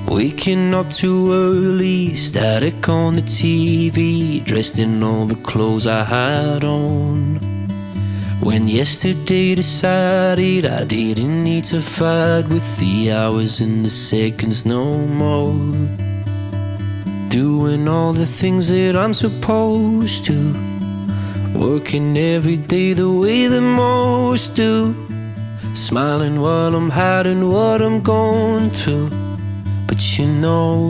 Waking up too early, static on the TV, dressed in all the clothes I had on. When yesterday decided I didn't need to fight with the hours and the seconds no more. Doing all the things that I'm supposed to, working every day the way that most do, smiling while I'm hiding what I'm going through. But you know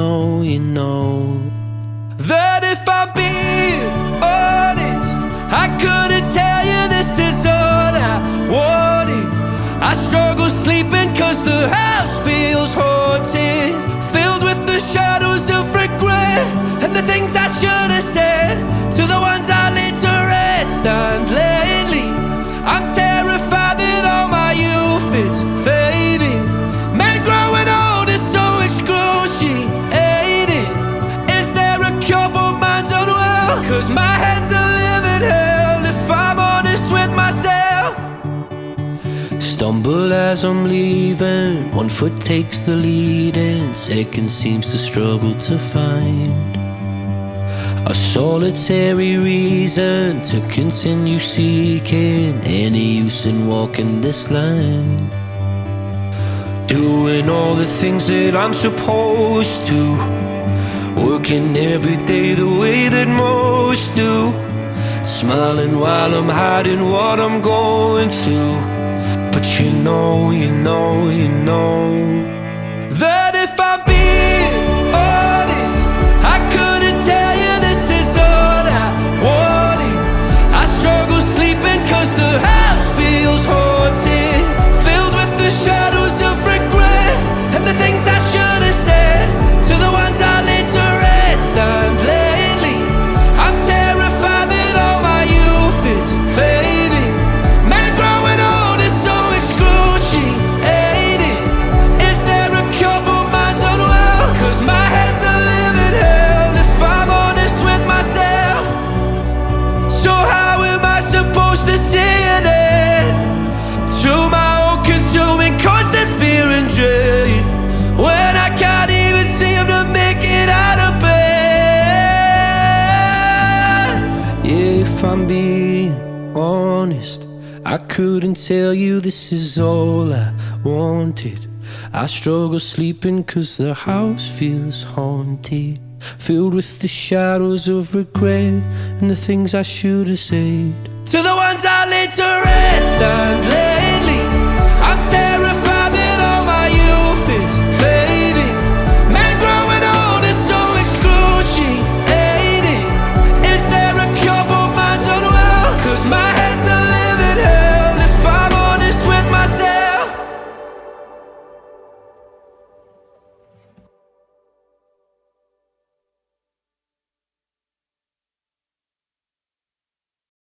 that if I'm being honest, I couldn't tell you this is all I wanted. I struggle sleeping cause the house feels haunted, filled with the shadows of regret and the things I should have said to the ones I laid to rest. And lately I'm terrified that all my youth is fading. Man growing old is so excruciating. Is there a cure for minds unwell? Cause my head's a living hell if I'm honest with myself. Stumble as I'm leaving, one foot takes the lead and second seems to struggle to find a solitary reason to continue seeking any use in walking this line. Doing all the things that I'm supposed to, working every day the way that most do, smiling while I'm hiding what I'm going through. But you know that if I'm being honest, I couldn't tell you this is all I wanted. I struggle sleeping cause the house feels haunted, filled with the shadows of regret and the things I should have said to the ones I laid to rest. And lately I'm terrified that all my youth is fading. Man growing old is so excruciating. Is there a cure for minds unwell? Cause my head's a living hell if I'm honest with myself. So how am I supposed to see an end to my own consuming constant fear and dread, when I can't even seem to make it out of bed? Yeah, if I'm being honest, I couldn't tell you this is all I wanted. I struggle sleeping cause the house feels haunted, filled with the shadows of regret and the things I should have said to the ones I laid to rest. And lately I'm terrified